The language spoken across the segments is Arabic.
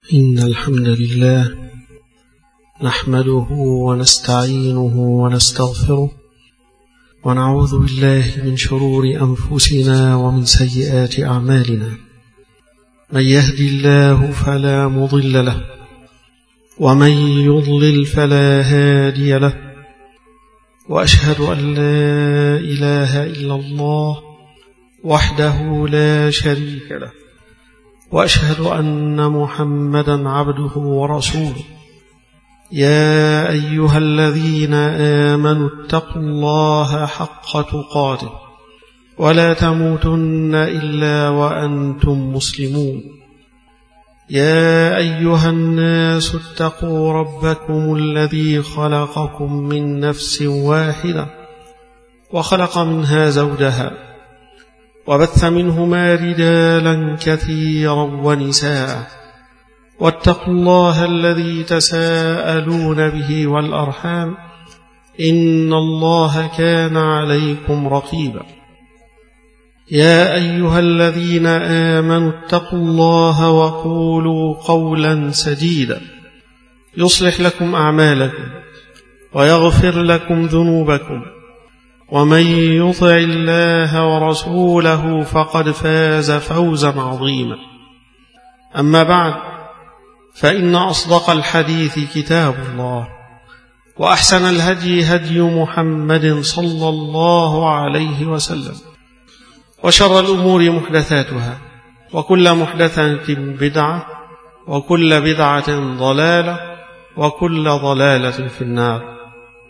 إن الحمد لله نحمده ونستعينه ونستغفره ونعوذ بالله من شرور أنفسنا ومن سيئات أعمالنا. من يهدي الله فلا مضل له ومن يضلل فلا هادي له، وأشهد أن لا إله إلا الله وحده لا شريك له، وأشهد أن محمدا عبده ورسوله. يا أيها الذين آمنوا اتقوا الله حق تقاته ولا تموتن إلا وأنتم مسلمون. يا أيها الناس اتقوا ربكم الذي خلقكم من نفس واحدة وخلق منها زوجها وبث منهما رجالا كثيرا ونساء، واتقوا الله الذي تساءلون به والأرحام إن الله كان عليكم رقيبا. يا أيها الذين آمنوا اتقوا الله وقولوا قولا سديدا يصلح لكم أعمالكم ويغفر لكم ذنوبكم، ومن يطع الله ورسوله فقد فاز فوزا عظيما. أما بعد، فإن أصدق الحديث كتاب الله، وأحسن الهدي هدي محمد صلى الله عليه وسلم، وشر الأمور محدثاتها، وكل محدثة بدعة، وكل بدعة ضلالة، وكل ضلالة في النار.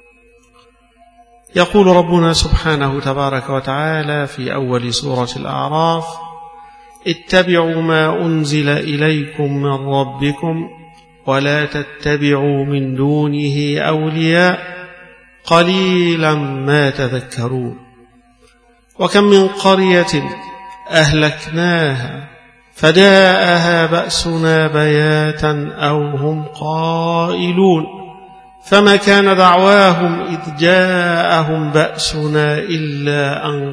يقول ربنا سبحانه تبارك وتعالى في أول سورة الأعراف: اتبعوا ما أنزل إليكم من ربكم ولا تتبعوا من دونه أولياء قليلا ما تذكرون. وكم من قرية أهلكناها فجاءها بأسنا بياتا أو هم قائلون، فما كان دعواهم إذ جاءهم بأسنا إلا أن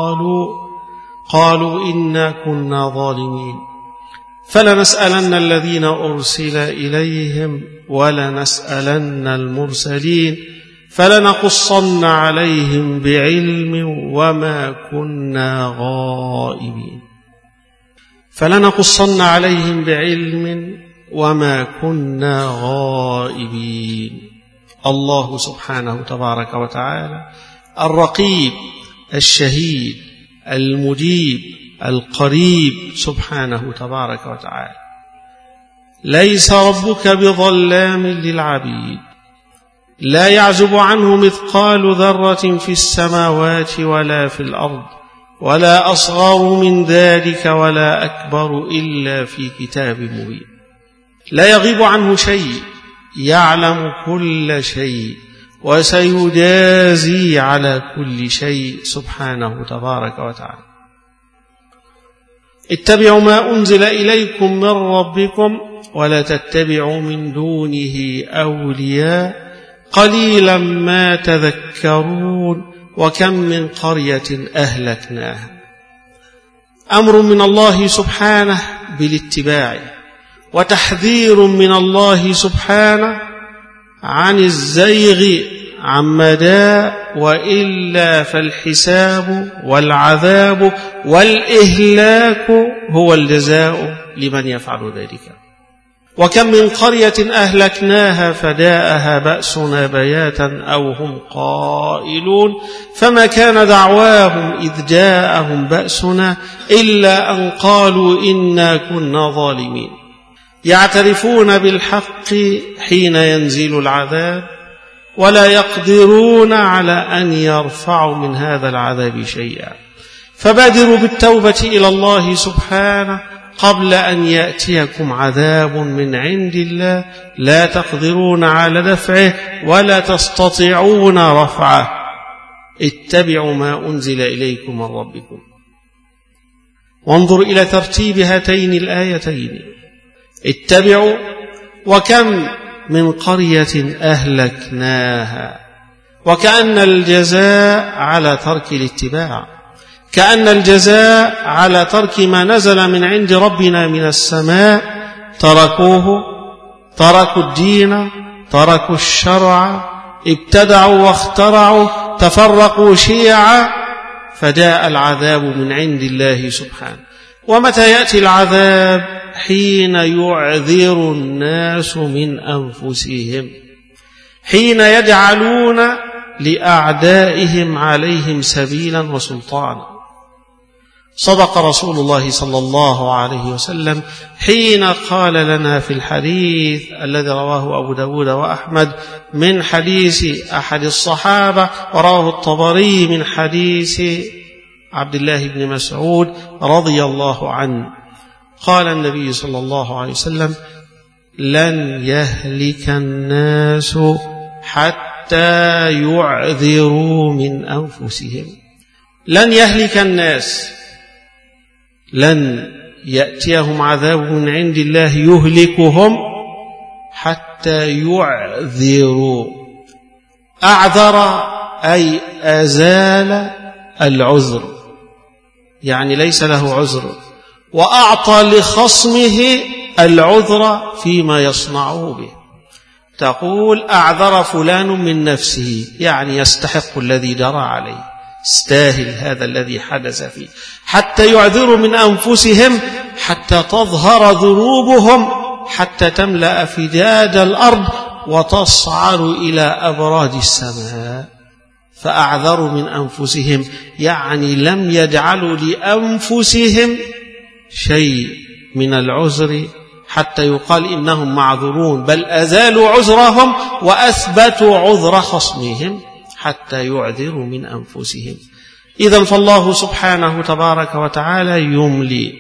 قالوا إنا كنا ظالمين. فلنسألن الذين أرسل إليهم ولنسألن المرسلين فلنقصن عليهم بعلم وما كنا غائبين. فلنقصن عليهم بعلم وما كنا غائبين. الله سبحانه تبارك وتعالى الرقيب الشهيد المجيب القريب سبحانه تبارك وتعالى. ليس ربك بظلام للعبيد، لا يعزب عنه مثقال ذرة في السماوات ولا في الأرض، ولا أصغر من ذلك ولا أكبر إلا في كتاب مبين. لا يغيب عنه شيء، يعلم كل شيء، وسيجازي على كل شيء سبحانه تبارك وتعالى. اتبعوا ما أنزل إليكم من ربكم ولا تتبعوا من دونه أولياء قليلا ما تذكرون. وكم من قرية أهلكناها. أمر من الله سبحانه بالاتباع، وتحذير من الله سبحانه عن الزيغ عن مدى، وإلا فالحساب والعذاب والإهلاك هو الجزاء لمن يفعل ذلك. وكم من قرية أهلكناها فجاءها بأسنا بياتا أو هم قائلون، فما كان دعواهم إذ جاءهم بأسنا إلا أن قالوا إنا كنا ظالمين. يعترفون بالحق حين ينزل العذاب، ولا يقدرون على أن يرفعوا من هذا العذاب شيئا. فبادروا بالتوبة إلى الله سبحانه قبل أن يأتيكم عذاب من عند الله لا تقدرون على دفعه ولا تستطيعون رفعه. اتبعوا ما أنزل إليكم من ربكم. وانظر إلى ترتيب هاتين الآيتين: اتبعوا وكم من قرية أهلكناها، وكأن الجزاء على ترك الاتباع، كأن الجزاء على ترك ما نزل من عند ربنا من السماء تركوه، تركوا الدين، تركوا الشرع، ابتدعوا واخترعوا، تفرقوا شيعا، فجاء العذاب من عند الله سبحانه. ومتى يأتي العذاب؟ حين يعذر الناس من أنفسهم، حين يجعلون لأعدائهم عليهم سبيلا وسلطانا. صدق رسول الله صلى الله عليه وسلم حين قال لنا في الحديث الذي رواه أبو داود وأحمد من حديث أحد الصحابة، ورواه الطبري من حديث عبد الله بن مسعود رضي الله عنه، قال النبي صلى الله عليه وسلم: لن يهلك الناس حتى يعذروا من أنفسهم. لن يهلك الناس، لن يأتيهم عذاب من عند الله يهلكهم حتى يعذروا. أعذر أي أزال العذر، يعني ليس له عذر، وأعطى لخصمه العذر فيما يصنعه به. تقول: أعذر فلان من نفسه، يعني يستحق الذي جرى عليه، استاهل هذا الذي حدث فيه، حتى يعذروا من أنفسهم، حتى تظهر ذنوبهم، حتى تملأ فجاج الأرض وتصعد إلى أبراج السماء. فأعذروا من أنفسهم يعني لم يجعلوا لأنفسهم شيء من العذر حتى يقال إنهم معذورون، بل أزالوا عذرهم وأثبتوا عذر خصمهم حتى يعذروا من أنفسهم. إذن فالله سبحانه تبارك وتعالى يملي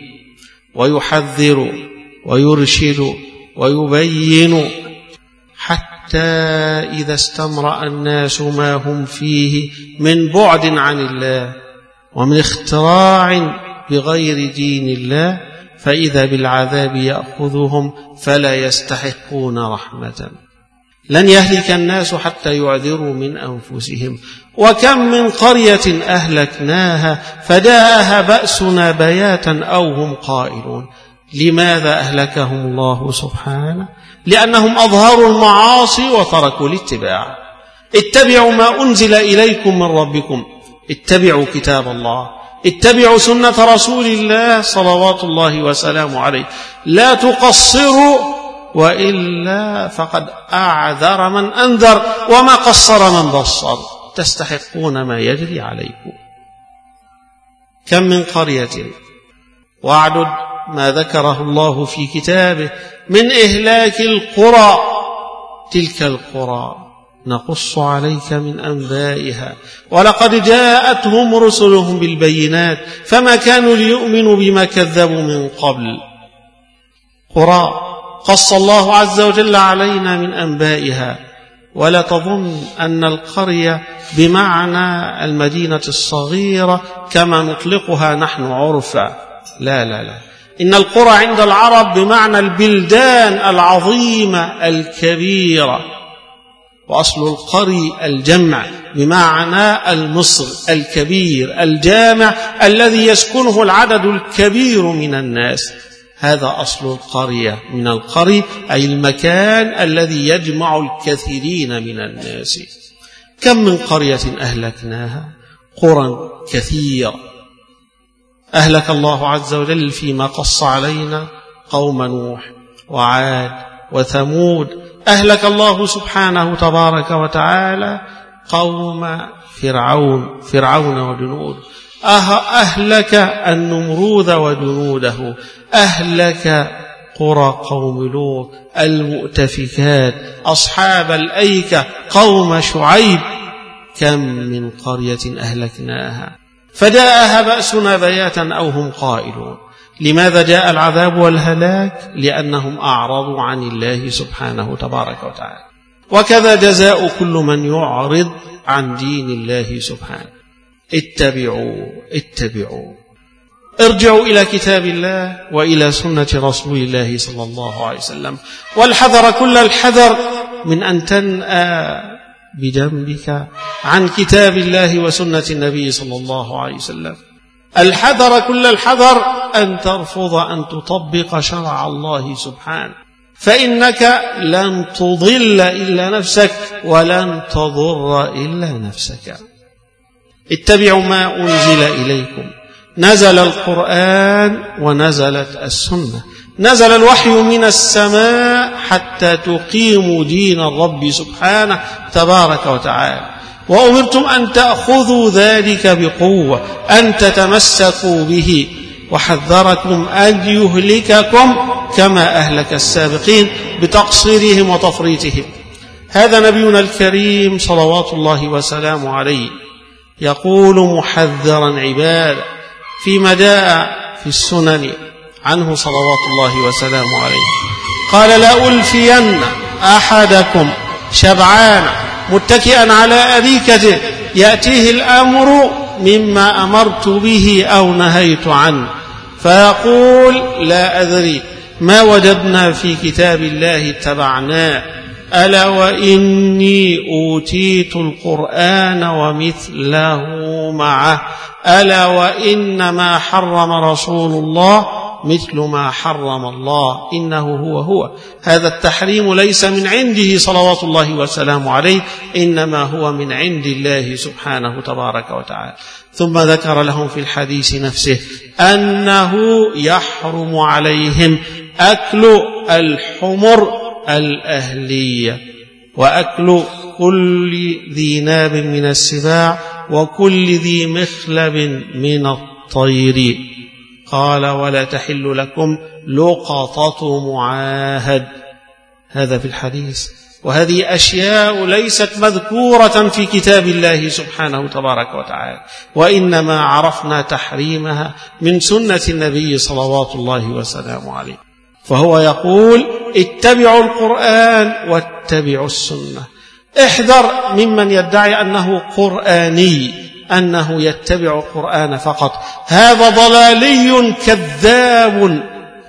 ويحذر ويرشد ويبين، حتى إذا استمرأ الناس ما هم فيه من بعد عن الله ومن اختراع بغير دين الله، فإذا بالعذاب يأخذهم فلا يستحقون رحمة. لن يهلك الناس حتى يعذروا من أنفسهم. وكم من قرية أهلكناها فجاءها بأسنا بياتا أو هم قائلون. لماذا أهلكهم الله سبحانه؟ لأنهم أظهروا المعاصي وتركوا الاتباع. اتبعوا ما أنزل إليكم من ربكم، اتبعوا كتاب الله، اتبعوا سنة رسول الله صلوات الله وسلامه عليه، لا تقصروا، وإلا فقد أعذر من أنذر وما قصر من بصر، تستحقون ما يجري عليكم. كم من قرية، واعدد ما ذكره الله في كتابه من إهلاك القرى، تلك القرى نقص عليك من أنبائها، ولقد جاءتهم رسلهم بالبينات فما كانوا ليؤمنوا بما كذبوا من قبل. قرى قص الله عز وجل علينا من أنبائها. ولا تظن أن القرية بمعنى المدينة الصغيرة كما نطلقها نحن عرفا، لا لا لا، إن القرى عند العرب بمعنى البلدان العظيمة الكبيرة، وأصل القري الجمع بمعنى المصر الكبير الجامع الذي يسكنه العدد الكبير من الناس، هذا أصل القرية. من القري أي المكان الذي يجمع الكثيرين من الناس. كم من قرية أهلكناها، قرى كثيرة أهلك الله عز وجل فيما قص علينا قوم نوح وعاد وثمود. أهلك الله سبحانه تبارك وتعالى قوم فرعون وجنود، أهلك النمرود وجنوده، أهلك قرى قوم لوط، المؤتفكات، أصحاب الأيكة، قوم شعيب. كم من قرية أهلكناها فجاءها بأسنا بياتا أو هم قائلون. لماذا جاء العذاب والهلاك؟ لأنهم أعرضوا عن الله سبحانه تبارك وتعالى. وكذا جزاء كل من يعرض عن دين الله سبحانه. اتبعوا، ارجعوا إلى كتاب الله وإلى سنة رسول الله صلى الله عليه وسلم، والحذر كل الحذر من أن تنأى بجنبك عن كتاب الله وسنة النبي صلى الله عليه وسلم. الحذر كل الحذر أن ترفض أن تطبق شرع الله سبحانه، فإنك لن تضل إلا نفسك ولن تضر إلا نفسك. اتبعوا ما أنزل إليكم. نزل القرآن ونزلت السنة، نزل الوحي من السماء حتى تقيموا دين الرب سبحانه تبارك وتعالى، وأمرتم أن تأخذوا ذلك بقوة، أن تتمسكوا به، وحذركم أن يهلككم كما أهلك السابقين بتقصيرهم وتفريطهم. هذا نبينا الكريم صلوات الله وسلامه عليه يقول محذرا عباده فيما جاء في السنن عنه صلوات الله وسلامه عليه، قال: لا ألفين أحدكم شبعان متكئا على أريكته يأتيه الأمر مما أمرت به أو نهيت عنه، فيقول: لا أدري، ما وجدنا في كتاب الله اتبعناه، ألا وإني أوتيت القرآن ومثله معه، ألا وإن ما حرم رسول الله مثل ما حرم الله، إنه هو. هذا التحريم ليس من عنده صلوات الله وسلامه عليه، إنما هو من عند الله سبحانه تبارك وتعالى. ثم ذكر لهم في الحديث نفسه أنه يحرم عليهم أكل الحمر الأهلية، وأكل كل ذي ناب من السباع، وكل ذي مخلب من الطير. قال: ولا تحل لكم لقطة معاهد. هذا في الحديث. وهذه أشياء ليست مذكورة في كتاب الله سبحانه تبارك وتعالى، وإنما عرفنا تحريمها من سنة النبي صلوات الله وسلامه عليه. فهو يقول: اتبعوا القرآن واتبعوا السنة. احذر ممن يدعي أنه قرآني، أنه يتبع القرآن فقط. هذا ضلالي كذاب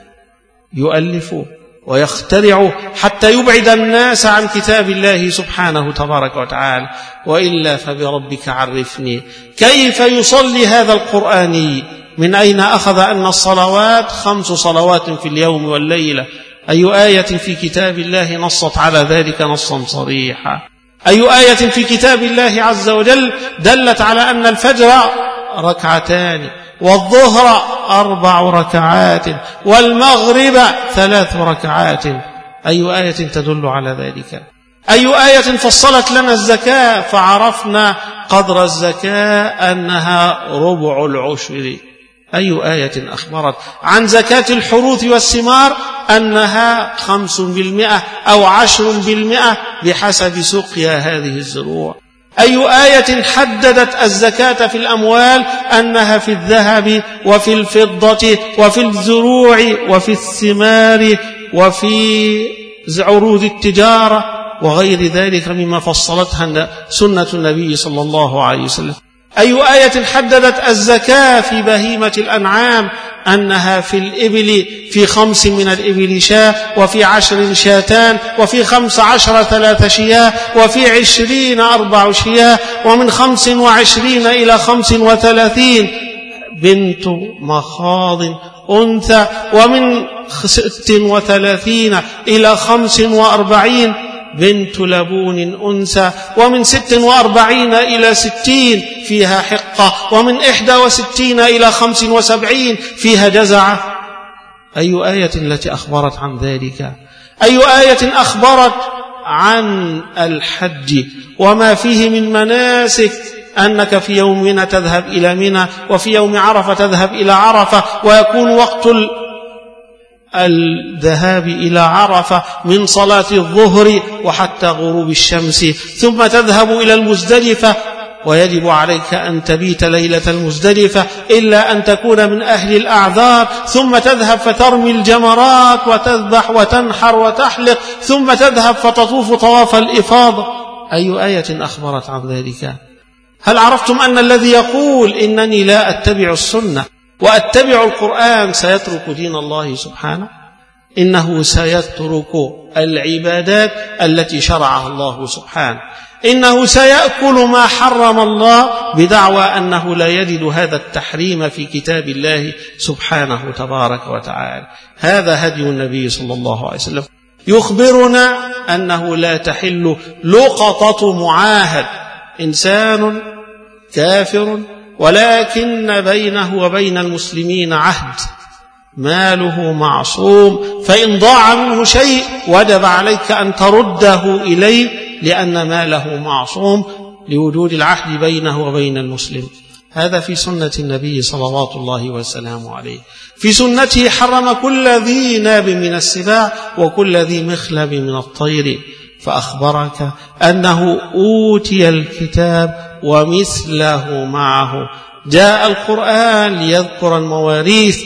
يؤلف ويخترع حتى يبعد الناس عن كتاب الله سبحانه تبارك وتعالى. وإلا فبربك عرفني، كيف يصلي هذا القرآني؟ من أين أخذ أن الصلوات 5 صلوات في اليوم والليلة؟ أي آية في كتاب الله نصت على ذلك نصا صريحا؟ أي آية في كتاب الله عز وجل دلت على أن الفجر 2 ركعتان، والظهر 4 ركعات، والمغرب 3 ركعات؟ أي آية تدل على ذلك؟ أي آية فصلت لنا الزكاة فعرفنا قدر الزكاة أنها 1/4 العشر؟ أي آية أخبرت عن زكاة الحروث والثمار أنها 5% أو 10% بحسب سقيا هذه الزروع؟ أي آية حددت الزكاة في الأموال أنها في الذهب وفي الفضة وفي الزروع وفي الثمار وفي عروض التجارة وغير ذلك مما فصلتها سنة النبي صلى الله عليه وسلم؟ أي آية حددت الزكاة في بهيمة الأنعام أنها في الإبل في 5 من الإبل شاة، وفي 10 شاتان، وفي 15 3 شياه، وفي 20 4 شياه، ومن 25 إلى 35 بنت مخاض أنثى، ومن 36 إلى 45 بنت لبون أنثى، ومن 46 إلى 60 فيها حقة، ومن 61 إلى 75 فيها جزعة. أي آية التي أخبرت عن ذلك؟ أي آية أخبرت عن الحج وما فيه من مناسك، أنك في يوم منى تذهب إلى منى، وفي يوم عرفة تذهب إلى عرفة، ويكون وقت الذهاب إلى عرفة من صلاة الظهر وحتى غروب الشمس، ثم تذهب إلى المزدلفة، ويجب عليك أن تبيت ليلة المزدلفة إلا أن تكون من أهل الأعذار، ثم تذهب فترمي الجمرات وتذبح وتنحر وتحلق، ثم تذهب فتطوف طواف الإفاضة. أي آية أخبرت عن ذلك؟ هل عرفتم أن الذي يقول إنني لا أتبع السنة وأتبع القرآن سيترك دين الله سبحانه؟ إنه سيترك العبادات التي شرعها الله سبحانه. إنه سيأكل ما حرم الله بدعوى أنه لا يجد هذا التحريم في كتاب الله سبحانه تبارك وتعالى. هذا هدي النبي صلى الله عليه وسلم، يخبرنا أنه لا تحل لقطة معاهد، إنسان كافر ولكن بينه وبين المسلمين عهد، ماله معصوم، فإن ضاع منه شيء وجب عليك أن ترده إليه لأن ماله معصوم لوجود العهد بينه وبين المسلم. هذا في سنة النبي صلوات الله وسلامه عليه. في سنته حرم كل ذي ناب من السباع وكل ذي مخلب من الطير، فأخبرك أنه أوتي الكتاب ومثله معه. جاء القرآن ليذكر المواريث،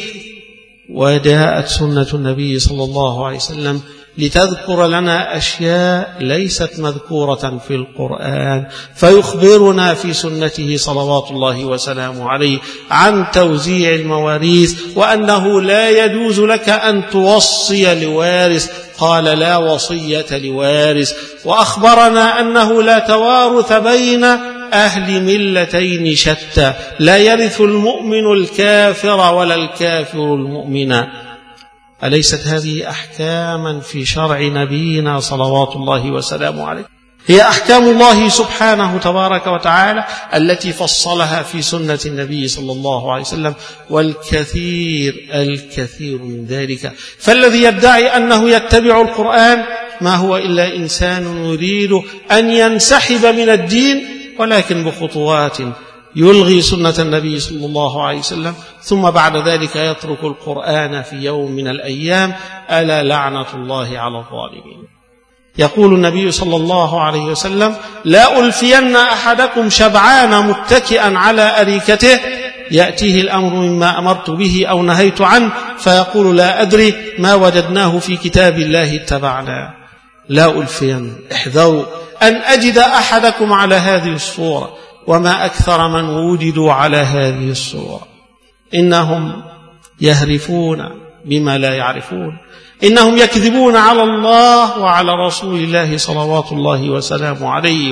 وجاءت سنة النبي صلى الله عليه وسلم لتذكر لنا أشياء ليست مذكورة في القرآن، فيخبرنا في سنته صلوات الله وسلامه عليه عن توزيع المواريث، وأنه لا يجوز لك أن توصي لوارث، قال لا وصية لوارث. وأخبرنا أنه لا توارث بين أهل ملتين شتى، لا يرث المؤمن الكافر ولا الكافر المؤمن. أليست هذه أحكاما في شرع نبينا صلوات الله وسلامه عليه؟ هي أحكام الله سبحانه تبارك وتعالى التي فصلها في سنة النبي صلى الله عليه وسلم، والكثير الكثير من ذلك. فالذي يدعي أنه يتبع القرآن ما هو إلا إنسان يريد أن ينسحب من الدين، ولكن بخطوات، يلغي سنة النبي صلى الله عليه وسلم، ثم بعد ذلك يترك القرآن في يوم من الأيام. ألا لعنة الله على الظالمين. يقول النبي صلى الله عليه وسلم: لا ألفين أحدكم شبعان متكئا على أريكته يأتيه الأمر مما أمرت به أو نهيت عنه فيقول لا أدري ما وجدناه في كتاب الله اتبعنا. لا ألفين، احذروا أن أجد أحدكم على هذه الصورة، وما أكثر من وجدوا على هذه الصورة. إنهم يهرفون بما لا يعرفون، إنهم يكذبون على الله وعلى رسول الله صلوات الله وسلامه عليه،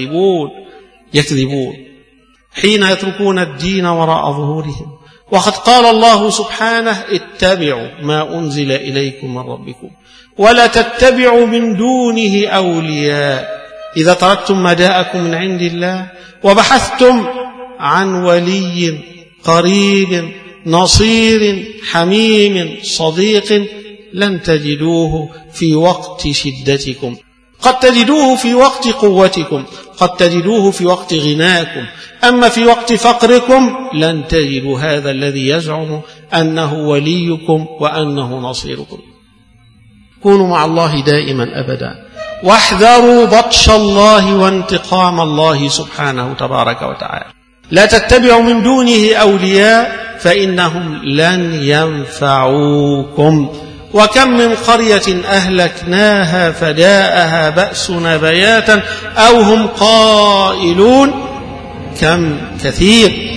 يكذبون حين يتركون الدين وراء ظهورهم. وقد قال الله سبحانه: اتبعوا ما أنزل إليكم من ربكم ولا تتبعوا من دونه أولياء. إذا تركتم ما جاءكم من عند الله وبحثتم عن ولي قريب نصير حميم صديق لن تجدوه في وقت شدتكم، قد تجدوه في وقت قوتكم، قد تجدوه في وقت غناكم، أما في وقت فقركم لن تجدوا هذا الذي يزعم أنه وليكم وأنه نصيركم. كونوا مع الله دائما أبدا، واحذروا بطش الله وانتقام الله سبحانه تبارك وتعالى. لا تتبعوا من دونه أولياء فإنهم لن ينفعوكم. وكم من قرية أهلكناها فجاءها بأسنا بياتا أو هم قائلون. كم كثير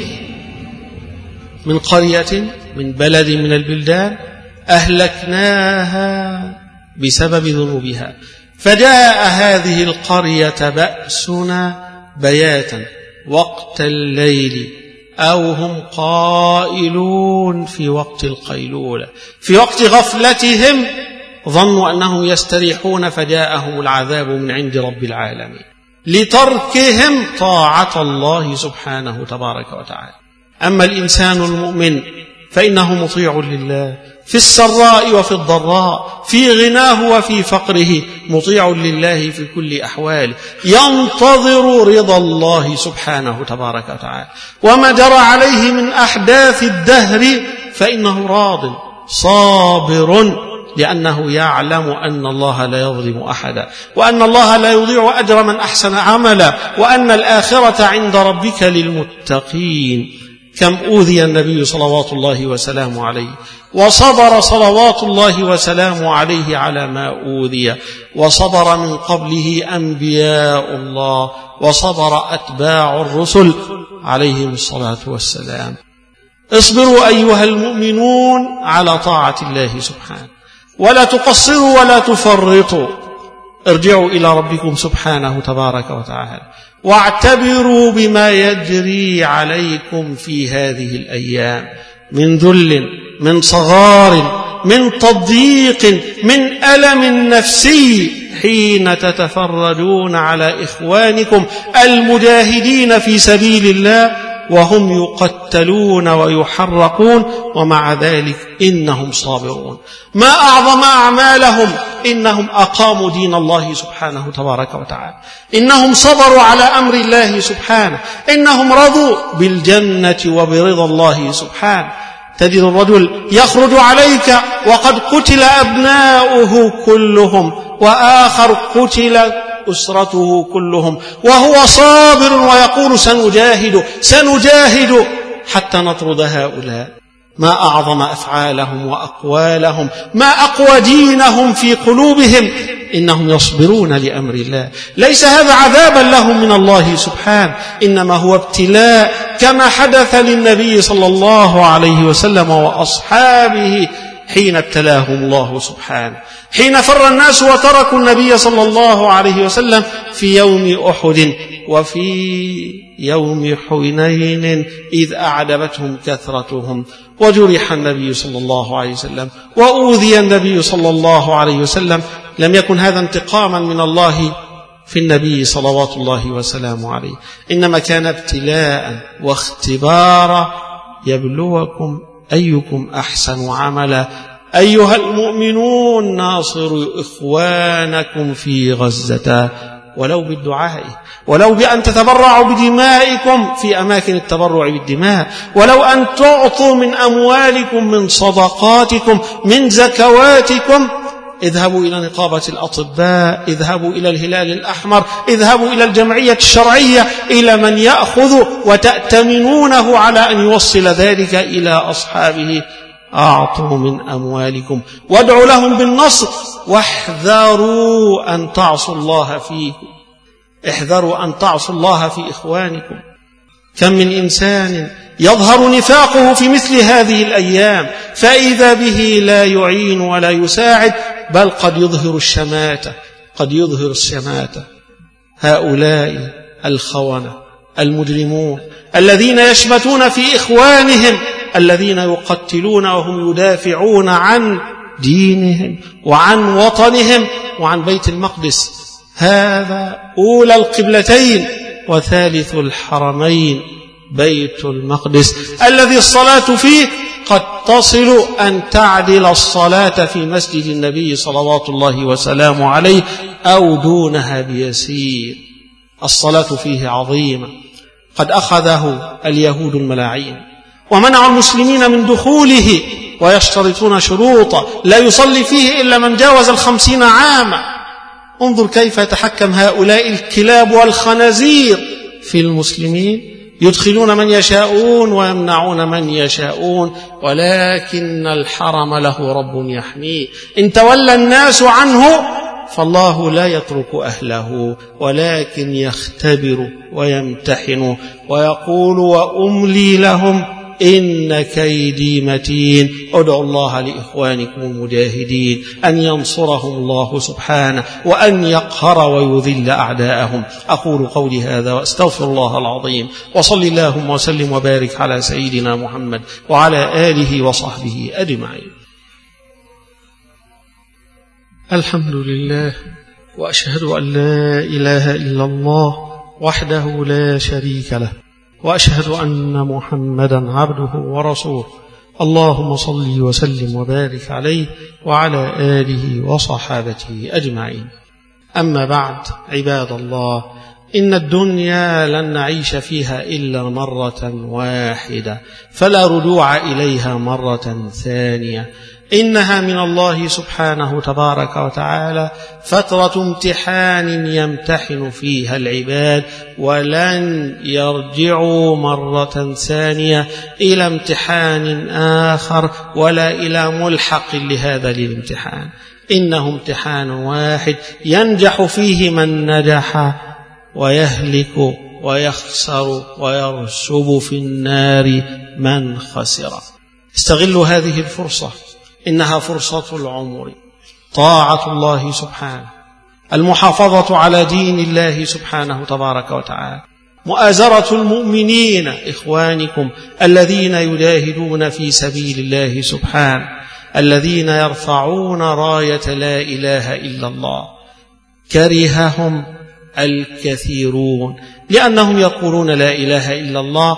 من قرية، من بلد من البلدان أهلكناها بسبب ذنوبها، فجاء هذه القرية بأسنا بياتا وقت الليل أو هم قائلون في وقت القيلولة، في وقت غفلتهم ظنوا أنهم يستريحون فجاءهم العذاب من عند رب العالمين لتركهم طاعة الله سبحانه تبارك وتعالى. أما الإنسان المؤمن فإنه مطيع لله في السراء وفي الضراء، في غناه وفي فقره، مطيع لله في كل أحواله، ينتظر رضا الله سبحانه تبارك وتعالى. وما جرى عليه من أحداث الدهر فإنه راض صابر، لأنه يعلم أن الله لا يظلم أحدا، وأن الله لا يضيع أجر من أحسن عملا، وأن الآخرة عند ربك للمتقين. كم أوذي النبي صلوات الله وسلامه عليه، وصبر صلوات الله وسلامه عليه على ما أوذي، وصبر من قبله أنبياء الله، وصبر أتباع الرسل عليهم الصلاة والسلام. اصبروا أيها المؤمنون على طاعة الله سبحانه، ولا تقصروا ولا تفرطوا. ارجعوا إلى ربكم سبحانه تبارك وتعالى واعتبروا بما يجري عليكم في هذه الأيام من ذل، من صغار، من تضييق، من ألم نفسي، حين تتفرجون على إخوانكم المجاهدين في سبيل الله وهم يقتلون ويحرقون، ومع ذلك إنهم صابرون. ما أعظم أعمالهم، إنهم أقاموا دين الله سبحانه تبارك وتعالى، إنهم صبروا على أمر الله سبحانه، إنهم رضوا بالجنة وبرضا الله سبحانه. تجد الرجل يخرج عليك وقد قتل أبناؤه كلهم، وآخر قتل أسرته كلهم، وهو صابر ويقول سنجاهد حتى نطرد هؤلاء. ما أعظم أفعالهم وأقوالهم، ما أقوى دينهم في قلوبهم، إنهم يصبرون لأمر الله. ليس هذا عذابا لهم من الله سبحانه، إنما هو ابتلاء، كما حدث للنبي صلى الله عليه وسلم وأصحابه حين ابتلاهم الله سبحانه، حين فر الناس وتركوا النبي صلى الله عليه وسلم في يوم أحد وفي يوم حنين إذ أعجبتهم كثرتهم، وجرح النبي صلى الله عليه وسلم وأوذي النبي صلى الله عليه وسلم. لم يكن هذا انتقاما من الله في النبي صلوات الله وسلامه عليه، إنما كان ابتلاء واختبارا يبلوكم أيكم أحسن عملا. أيها المؤمنون ناصروا إخوانكم في غزة ولو بالدعاء، ولو بأن تتبرعوا بدمائكم في أماكن التبرع بالدماء، ولو أن تعطوا من أموالكم، من صدقاتكم، من زكواتكم. اذهبوا إلى نقابة الأطباء، اذهبوا إلى الهلال الأحمر، اذهبوا إلى الجمعية الشرعية، إلى من يأخذ وتأتمنونه على أن يوصل ذلك إلى أصحابه. أعطوا من أموالكم وادعوا لهم بالنصر، واحذروا أن تعصوا الله فيكم، احذروا أن تعصوا الله في إخوانكم. كم من إنسان يظهر نفاقه في مثل هذه الأيام، فإذا به لا يعين ولا يساعد، بل قد يظهر الشماتة. هؤلاء الخونة المجرمون الذين يشمتون في إخوانهم، الذين يقتلون وهم يدافعون عن دينهم وعن وطنهم وعن بيت المقدس. هذا أولى القبلتين وثالث الحرمين، بيت المقدس الذي الصلاة فيه قد تصل أن تعدل الصلاة في مسجد النبي صلوات الله وسلامه عليه أو دونها بيسير. الصلاة فيه عظيمة، قد أخذه اليهود الملاعين ومنعوا المسلمين من دخوله، ويشترطون شروطا لا يصلي فيه إلا من جاوز 50 عاما. انظر كيف يتحكم هؤلاء الكلاب والخنازير في المسلمين، يدخلون من يشاءون ويمنعون من يشاءون، ولكن الحرم له رب يحميه. إن تولى الناس عنه فالله لا يترك أهله، ولكن يختبر ويمتحن ويقول وأملي لهم إن كيدي متين. ادعوا الله لإخوانكم المجاهدين أن ينصرهم الله سبحانه وأن يقهر ويذل أعداءهم. أقول قولي هذا وأستغفر الله العظيم، وصل اللهم وسلم وبارك على سيدنا محمد وعلى آله وصحبه أجمعين. الحمد لله، وأشهد أن لا إله إلا الله وحده لا شريك له، وأشهد أن محمدا عبده ورسوله. اللهم صل وسلم وبارك عليه وعلى آله وصحابته أجمعين. أما بعد، عباد الله، إن الدنيا لن نعيش فيها إلا مرة واحدة، فلا رجوع إليها مرة ثانية. إنها من الله سبحانه تبارك وتعالى فترة امتحان يمتحن فيها العباد، ولن يرجعوا مرة ثانية إلى امتحان آخر ولا إلى ملحق لهذا الامتحان. إنه امتحان واحد ينجح فيه من نجح، ويهلك ويخسر ويرسب في النار من خسر. استغلوا هذه الفرصة، إنها فرصة العمر، طاعة الله سبحانه، المحافظة على دين الله سبحانه تبارك وتعالى، مؤازرة المؤمنين إخوانكم الذين يجاهدون في سبيل الله سبحانه، الذين يرفعون راية لا إله إلا الله. كرههم الكثيرون لأنهم يقولون لا إله إلا الله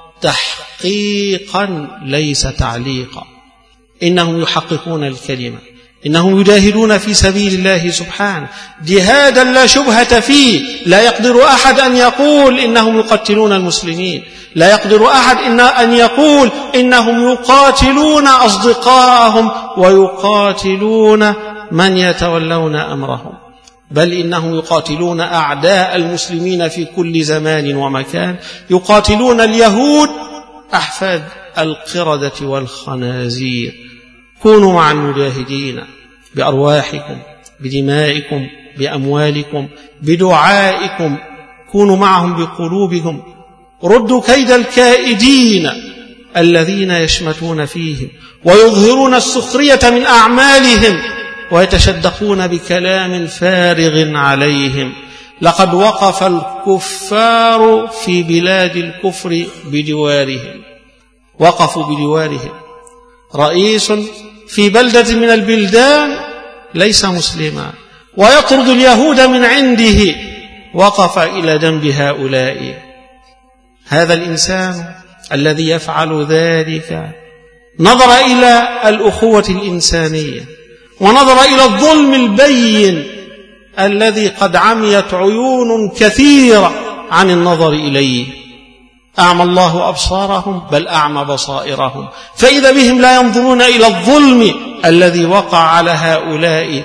تحقيقا ليس تعليقا، إنهم يحققون الكلمة، إنهم يجاهدون في سبيل الله سبحانه جهادا لا شبهة فيه. لا يقدر أحد أن يقول إنهم يقتلون المسلمين، لا يقدر أحد أن يقول إنهم يقاتلون أصدقائهم ويقاتلون من يتولون أمرهم، بل إنهم يقاتلون أعداء المسلمين في كل زمان ومكان، يقاتلون اليهود أحفاد القردة والخنازير. كونوا مع المجاهدين بأرواحكم، بدمائكم، بأموالكم، بدعائكم، كونوا معهم بقلوبكم. ردوا كيد الكائدين الذين يشمتون فيهم ويظهرون السخرية من أعمالهم ويتشدقون بكلام فارغ عليهم. لقد وقف الكفار في بلاد الكفر بجوارهم، وقفوا بجوارهم. رئيس في بلدة من البلدان ليس مسلما ويطرد اليهود من عنده، وقف إلى جنب هؤلاء. هذا الإنسان الذي يفعل ذلك نظر إلى الأخوة الإنسانية، ونظر إلى الظلم البين الذي قد عميت عيون كثيرة عن النظر إليه. أعمى الله أبصارهم بل أعمى بصائرهم، فإذا بهم لا ينظرون إلى الظلم الذي وقع على هؤلاء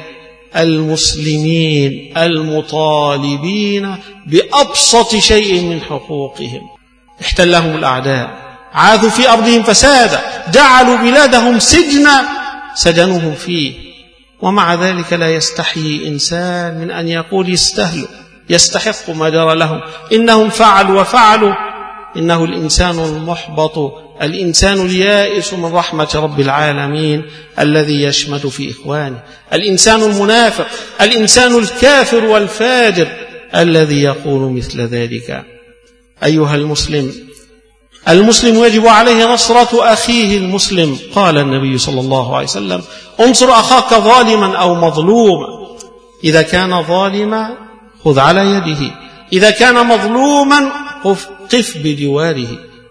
المسلمين المطالبين بأبسط شيء من حقوقهم. احتلهم الأعداء، عاثوا في أرضهم فسادا، جعلوا بلادهم سجنا سجنوهم فيه، ومع ذلك لا يستحيي إنسان من أن يقول يستهلوا، يستحق ما جرى لهم، إنهم فعلوا وفعلوا. إنه الإنسان المحبط، الإنسان اليائس من رحمة رب العالمين الذي يشمت في إخوانه، الإنسان المنافق، الإنسان الكافر والفاجر الذي يقول مثل ذلك. أيها المسلم يجب عليه نصرة أخيه المسلم. قال النبي صلى الله عليه وسلم: انصر أخاك ظالما أو مظلوما. إذا كان ظالما خذ على يده، إذا كان مظلوما قف بجواره،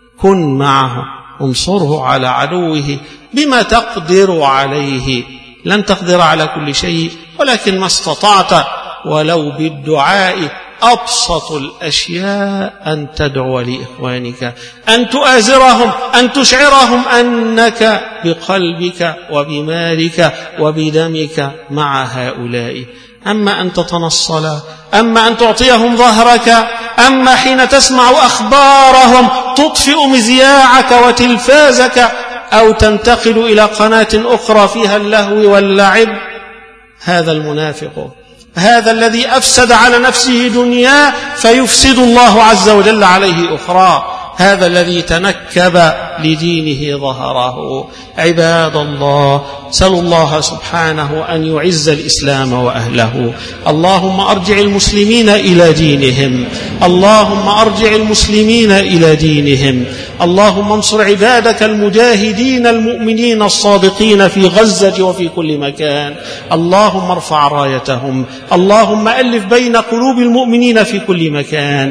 كن معه، انصره على عدوه بما تقدر عليه. لن تقدر على كل شيء، ولكن ما استطعت، ولو بالدعاء. أبسط الأشياء أن تدعو لإخوانك، أن تؤازرهم، أن تشعرهم أنك بقلبك وبمالك وبدمك مع هؤلاء. أما أن تتنصل، أما أن تعطيهم ظهرك، أما حين تسمع أخبارهم تطفئ مذياعك وتلفازك أو تنتقل إلى قناة أخرى فيها اللهو واللعب. هذا المنافق، هذا الذي أفسد على نفسه دنياه فيفسد الله عز وجل عليه أخرى، هذا الذي تنكب لدينه ظهره. عباد الله، سلوا الله سبحانه أن يعز الإسلام وأهله. اللهم أرجع المسلمين إلى دينهم، اللهم أرجع المسلمين إلى دينهم. اللهم انصر عبادك المجاهدين المؤمنين الصادقين في غزة وفي كل مكان. اللهم ارفع رايتهم، اللهم ألف بين قلوب المؤمنين في كل مكان.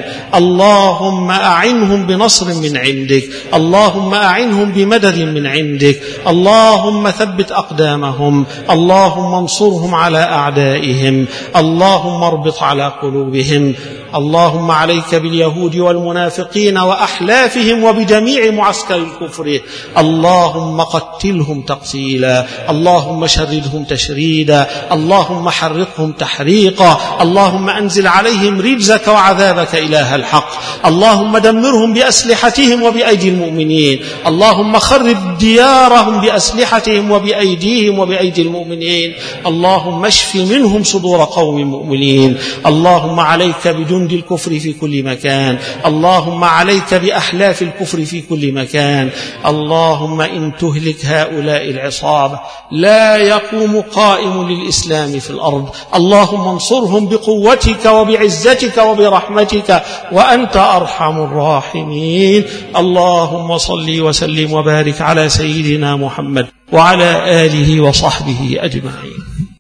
اللهم أعنهم بنصر من عندك، اللهم أعنهم بمدد من عندك. اللهم ثبت أقدامهم، اللهم انصرهم على أعدائهم، اللهم اربط على قلوبهم. اللهم عليك باليهود والمنافقين وأحلافهم وبجميع معسكر الكفر. اللهم قتلهم تقتيلا، اللهم شردهم تشريدا، اللهم حرقهم تحريقا. اللهم أنزل عليهم رجزك وعذابك إله الحق. اللهم دمرهم بأسلحتهم وبأيدي المؤمنين. اللهم خرب ديارهم بأسلحتهم وبأيديهم وبأيدي المؤمنين. اللهم اشف منهم صدور قوم مؤمنين. اللهم عليك بجند بجند الكفر في كل مكان، اللهم عليك بأحلاف الكفر في كل مكان. اللهم إن تهلك هؤلاء العصابة لا يقوم قائم للإسلام في الأرض، اللهم انصرهم بقوتك وبعزتك وبرحمتك وأنت أرحم الراحمين. اللهم صل وسلم وبارك على سيدنا محمد وعلى آله وصحبه أجمعين.